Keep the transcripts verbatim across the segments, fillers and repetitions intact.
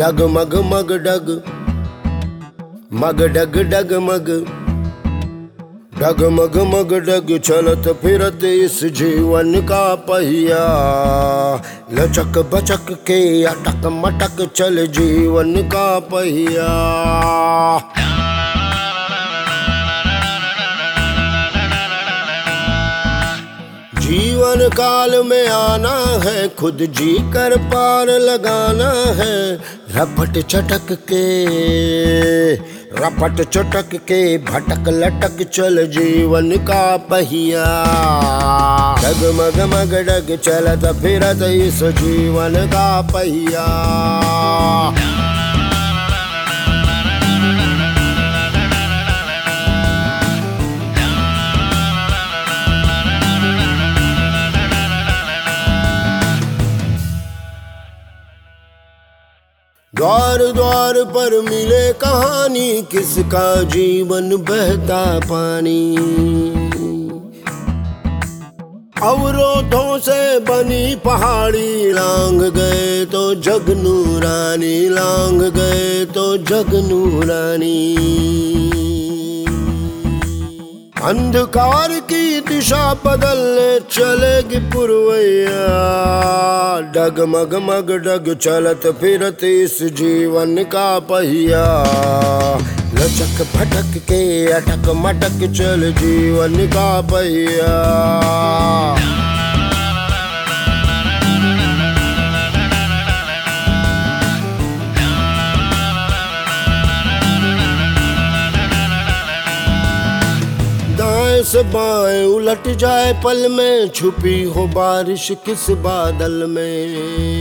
डगमग मग डग मग डग डगमग डगमग मग डग चलत फिरत इस जीवन का पहिया, लचक बचक के अटक मटक चल जीवन का पहिया। जीवन काल में आना है, खुद जी कर पार लगाना है। रपट चटक के रपट चटक के भटक लटक चल जीवन का पहिया, डगमग मग डग चलत फिरत इस जीवन का पहिया। द्वार द्वार पर मिले कहानी, किसका जीवन बहता पानी। अवरोधों से बनी पहाड़ी, लांग गए तो जग नूरानी, लांग गए तो जग नूरानी। अंधकार की दिशा बदलने चलेगी पुरवैया, डगमग मग डग चलत फिरत इस जीवन का पहिया, लचक भटक के अटक मटक चल जीवन का पहिया। से बाएं उलट जाए पल में, छुपी हो बारिश किस बादल में।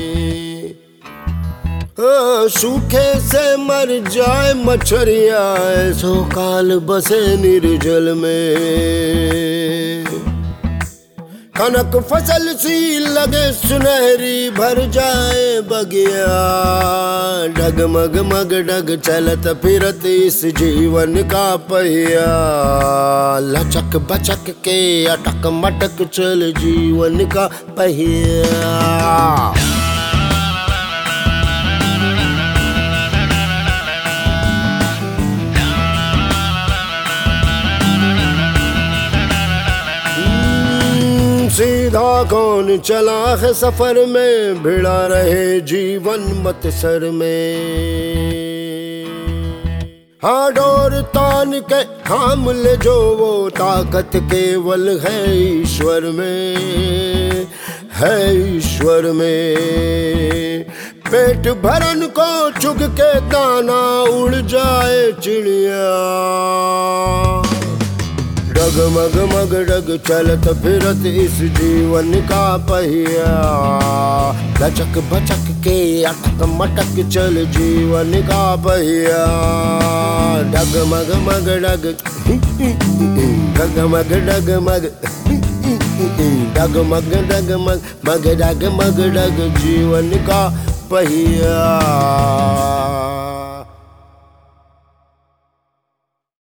हाँ, सूखे से मर जाए मछरिया, ऐसो काल बसे निर्जल में। कनक फसल सी लगे सुनहरी, भर जाए बगिया, डगमग मग डग चलत फिरत इस जीवन का पहिया, लचक बचक के अटक मटक चल जीवन का पहिया। सीधा कौन चला है सफर में, भिड़ा रहे जीवन मत सर में। हाँ, डोर तान के थाम ले जो, वो ताकत केवल है ईश्वर में, है ईश्वर में। पेट भरन को चुग के दाना उड़ जाए चिड़िया, डगमग मग डग चलत फिरत इस जीवन का पहिया, लचक बचक के अटक मटक चल जीवन का पहिया, डगमग मग डग डगमग डगमग डगमग डगमग मग डग मग डग जीवन का पहिया।